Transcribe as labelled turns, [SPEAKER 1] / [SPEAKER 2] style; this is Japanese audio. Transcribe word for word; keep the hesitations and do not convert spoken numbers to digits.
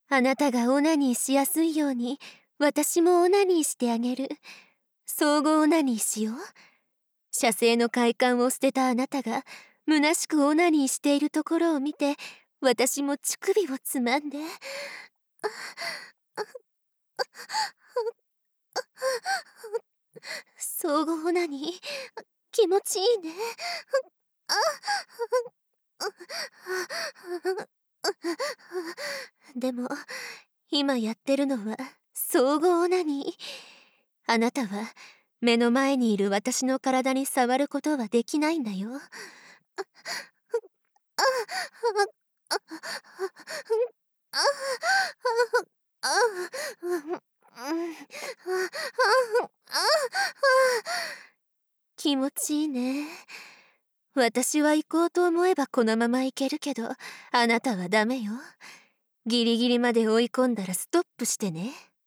[SPEAKER 1] あなたがオナニーしやすいように、私もオナニーしてあげる。相互オナニーしよう。射精の快感を捨てたあなたが、虚しくオナニーしているところを見て、私も乳首をつまんで。相互オナニー、気持ちいいね。でも、今やってるのは、相互オナニー。あなたは、目の前にいる私の体に触ることはできないんだよ。気持ちいいね。私は行こうと思えばこのまま行けるけど、あなたはダメよ。ギリギリまで追い込んだらストップしてね。